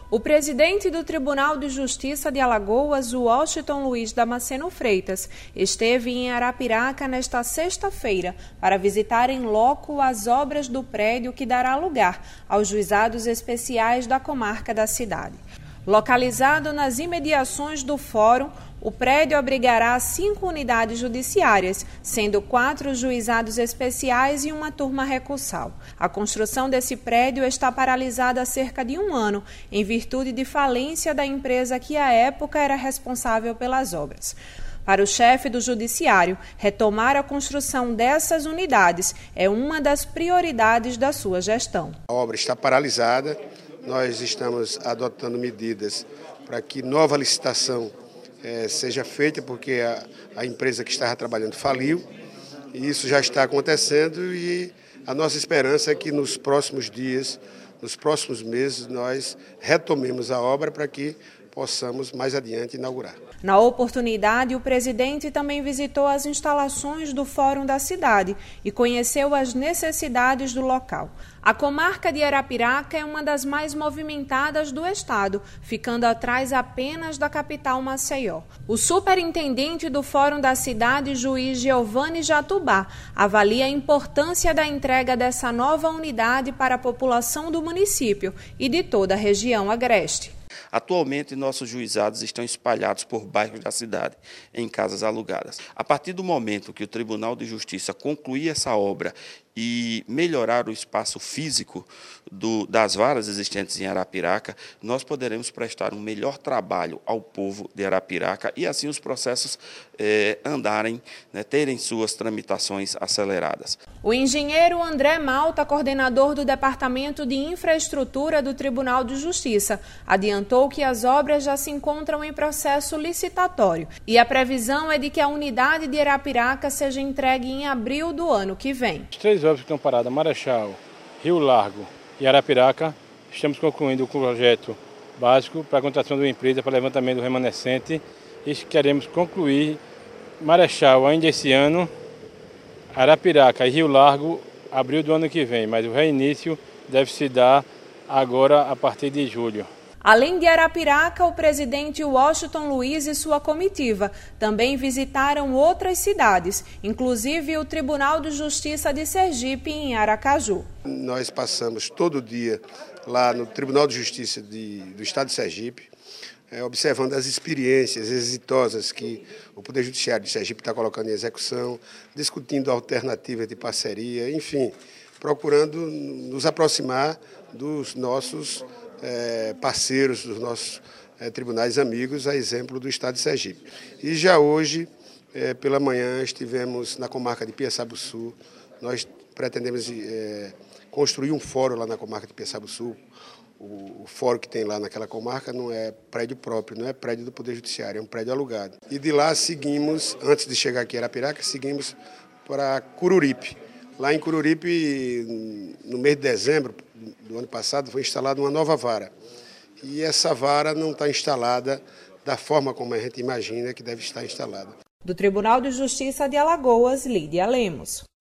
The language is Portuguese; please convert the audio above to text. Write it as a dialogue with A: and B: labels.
A: O presidente do Tribunal de Justiça de Alagoas, Washington Luiz Damasceno Freitas, esteve em Arapiraca nesta sexta-feira para visitar em loco as obras do prédio que dará lugar aos juizados especiais da comarca da cidade. Localizado nas imediações do Fórum, o prédio abrigará 5 unidades judiciárias, sendo 4 juizados especiais e uma turma recursal. A construção desse prédio está paralisada há cerca de 1 ano, em virtude de falência da empresa que à época era responsável pelas obras. Para o chefe do Judiciário, retomar a construção dessas unidades é uma das prioridades da sua gestão.
B: A obra está paralisada, nós estamos adotando medidas para que nova licitação seja feita, porque a empresa que estava trabalhando faliu, e isso já está acontecendo, e a nossa esperança é que nos próximos dias, nos próximos meses, nós retomemos a obra para que possamos mais adiante inaugurar.
A: Na oportunidade, o presidente também visitou as instalações do Fórum da cidade e conheceu as necessidades do local. A comarca de Arapiraca é uma das mais movimentadas do estado, ficando atrás apenas da capital Maceió. O superintendente do Fórum da cidade, juiz Giovanni Jatubá, avalia a importância da entrega dessa nova unidade para a população do município e de toda a região agreste.
C: Atualmente, nossos juizados estão espalhados por bairros da cidade, em casas alugadas. A partir do momento que o Tribunal de Justiça concluir essa obra e melhorar o espaço físico das varas existentes em Arapiraca, nós poderemos prestar um melhor trabalho ao povo de Arapiraca e assim os processos andarem, terem suas tramitações aceleradas.
A: O engenheiro André Malta, coordenador do Departamento de Infraestrutura do Tribunal de Justiça, adiantou que as obras já se encontram em processo licitatório e a previsão é de que a unidade de Arapiraca seja entregue em abril do ano que vem.
D: As 3 obras que estão paradas, Marechal, Rio Largo e Arapiraca, estamos concluindo o projeto básico para a contratação de uma empresa para levantamento do remanescente e queremos concluir Marechal ainda esse ano, Arapiraca e Rio Largo, abril do ano que vem, mas o reinício deve se dar agora a partir de julho.
A: Além de Arapiraca, o presidente Washington Luiz e sua comitiva também visitaram outras cidades, inclusive o Tribunal de Justiça de Sergipe, em Aracaju.
B: Nós passamos todo dia lá no Tribunal de Justiça do Estado de Sergipe, observando as experiências exitosas que o Poder Judiciário de Sergipe está colocando em execução, discutindo alternativas de parceria, enfim, procurando nos aproximar dos nossos parceiros, dos nossos tribunais amigos, a exemplo do Estado de Sergipe. E já hoje, pela manhã, estivemos na comarca de Piaçabuçu. Nós pretendemos construir um fórum lá na comarca de Piaçabuçu. O fórum que tem lá naquela comarca não é prédio próprio, não é prédio do Poder Judiciário, é um prédio alugado. E de lá seguimos, antes de chegar aqui em Arapiraca, seguimos para Cururipe. Lá em Cururipe, no mês de dezembro do ano passado, foi instalada uma nova vara. E essa vara não está instalada da forma como a gente imagina que deve estar instalada.
A: Do Tribunal de Justiça de Alagoas, Lídia Lemos.